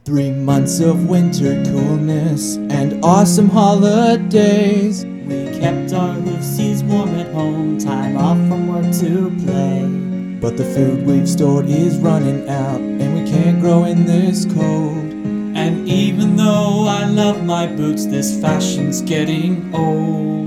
3 months of winter coolness and awesome holidays. We kept our Lucy's warm at home, time off from work to play. But the food we've stored is running out, and we can't grow in this cold. And even though I love my boots, this fashion's getting old.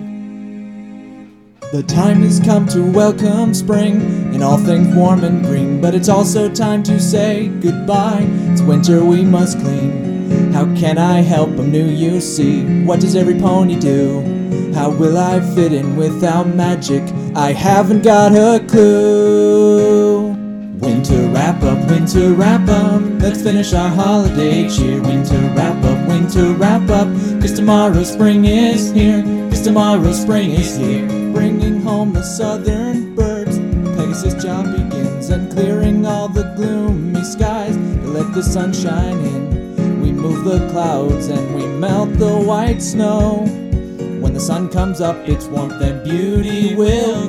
The time has come to welcome spring and all things warm and green, but it's also time to say goodbye. It's winter, we must clean. How can I help? I'm new, you see. What does every pony do? How will I fit in without magic? I haven't got a clue. Winter wrap up, winter wrap up. Let's finish our holiday cheer. Winter wrap up, winter wrap up. 'Cause tomorrow spring is here. 'Cause tomorrow spring is here. Bringing home the southern birds. Pegasus job begins, and clearing all the gloomy skies to let the sun shine in. We move the clouds and we melt the white snow. When the sun comes up, its warmth and beauty will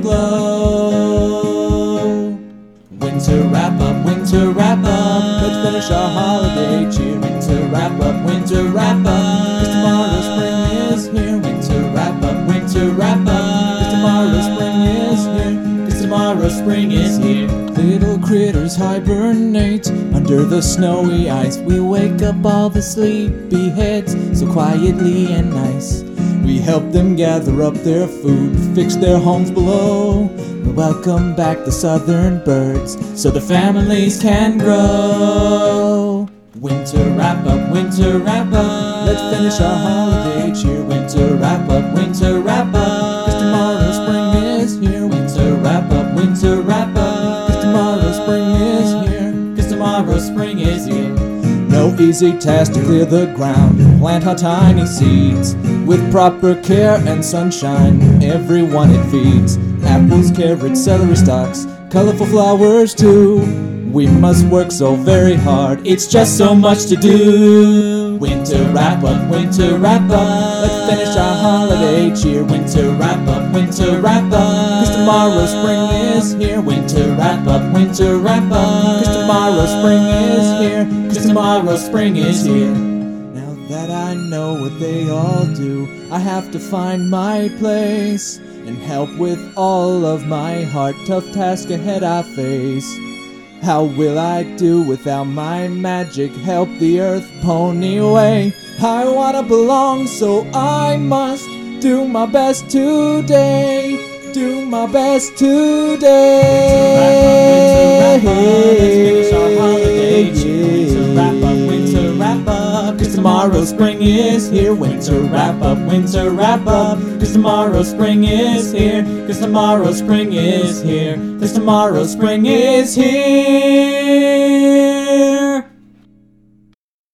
glow. Winter wrap up, winter wrap up. Let's finish our holiday cheer. Winter wrap up, winter wrap up. 'Cause tomorrow spring is here. Winter wrap up, winter wrap up. 'Cause tomorrow spring is here. 'Cause tomorrow spring is here. Little critters hibernate under the snowy ice. We wake up all the sleepy heads so quietly and nice. We help them gather up their food, fix their homes below. We welcome back the southern birds so the families can grow. Winter wrap up, winter wrap up. Let's finish our holiday cheer. Winter wrap up, winter wrap up. 'Cause tomorrow spring is here. Winter wrap up, winter wrap up. 'Cause tomorrow spring is here. 'Cause tomorrow spring is here. No easy task to clear the ground, plant our tiny seeds. With proper care and sunshine, everyone it feeds. Apples, carrots, celery stalks, colorful flowers too. We must work so very hard, it's just so much to do. Winter wrap up, winter wrap up. Let's finish our holiday cheer. Winter wrap up, winter wrap up. 'Cause tomorrow spring is here. Winter wrap up, winter wrap up. 'Cause tomorrow spring is here. 'Cause tomorrow spring is here. Now that I know what they all do, I have to find my place and help with all of my heart. Tough task ahead I face. How will I do without my magic? Help the earth pony way. I wanna belong, so I must do my best today. Do my best today. Let's finish our holiday cheer. Winter wrap up, winter wrap up. 'Cause tomorrow spring is here. Winter wrap up, winter wrap up. 'Cause tomorrow spring is here. 'Cause tomorrow spring is here. 'Cause tomorrow spring is here.